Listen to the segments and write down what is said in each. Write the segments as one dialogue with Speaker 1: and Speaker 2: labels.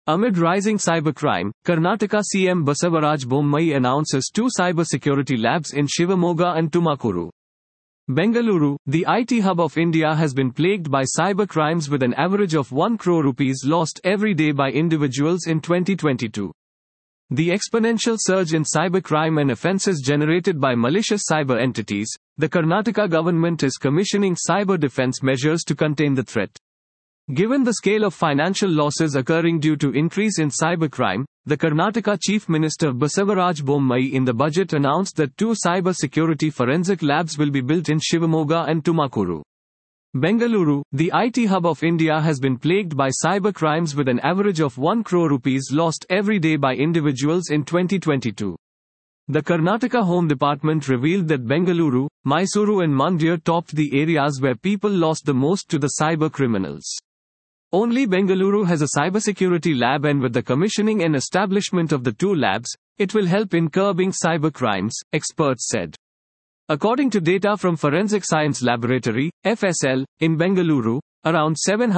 Speaker 1: Amid rising cybercrime, Karnataka CM Basavaraj Bommai announces 2 cybersecurity labs in Shivamogga and Tumakuru. Bengaluru, the IT hub of India, has been plagued by cybercrimes with an average of 1 crore rupees lost every day by individuals in 2022. The exponential surge in cybercrime and offences generated by malicious cyber entities, the Karnataka government is commissioning cyber defence measures to contain the threat. Given the scale of financial losses occurring due to increase in cybercrime, the Karnataka Chief Minister Basavaraj Bommai in the budget announced that 2 cyber security forensic labs will be built in Shivamogga and Tumakuru. Bengaluru, the IT hub of India, has been plagued by cybercrimes with an average of 1 crore rupees lost every day by individuals in 2022. The Karnataka Home Department revealed that Bengaluru, Mysuru and Mandya topped the areas where people lost the most to the cyber criminals. Only Bengaluru has a cybersecurity lab, and with the commissioning and establishment of the 2 labs, it will help in curbing cybercrimes, experts said. According to data from Forensic Science Laboratory, FSL, in Bengaluru, around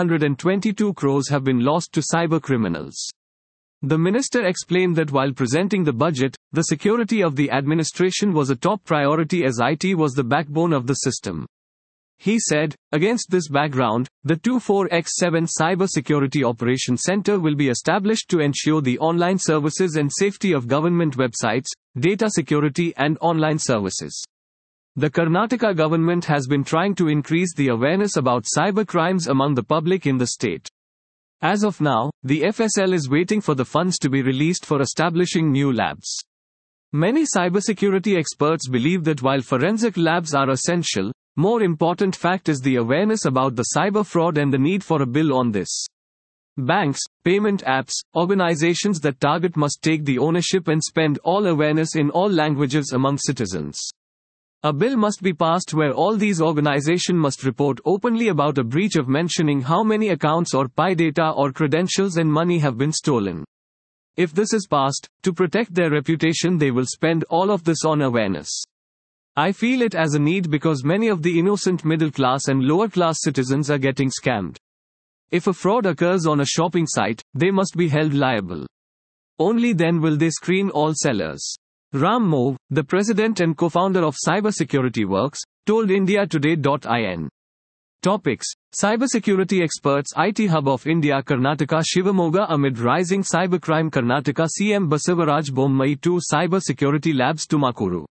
Speaker 1: 722 crores have been lost to cyber criminals. The minister explained that while presenting the budget, the security of the administration was a top priority as IT was the backbone of the system. He said, against this background, the 24x7 Cyber Security Operation Center will be established to ensure the online services and safety of government websites, data security and online services. The Karnataka government has been trying to increase the awareness about cyber crimes among the public in the state. As of now, the FSL is waiting for the funds to be released for establishing new labs. Many cybersecurity experts believe that while forensic labs are essential, more important fact is the awareness about the cyber fraud and the need for a bill on this. Banks, payment apps, organizations that target must take the ownership and spend all awareness in all languages among citizens. A bill must be passed where all these organizations must report openly about a breach of mentioning how many accounts or PI data or credentials and money have been stolen. If this is passed, to protect their reputation they will spend all of this on awareness. I feel it as a need because many of the innocent middle class and lower class citizens are getting scammed. If a fraud occurs on a shopping site, they must be held liable. Only then will they screen all sellers. Ram Move, the president and co-founder of Cybersecurity Works, told IndiaToday.in. Topics: Cybersecurity experts IT hub of India Karnataka Shivamogga amid rising cybercrime Karnataka CM Basavaraj Bommai 2 cyber security labs Tumakuru.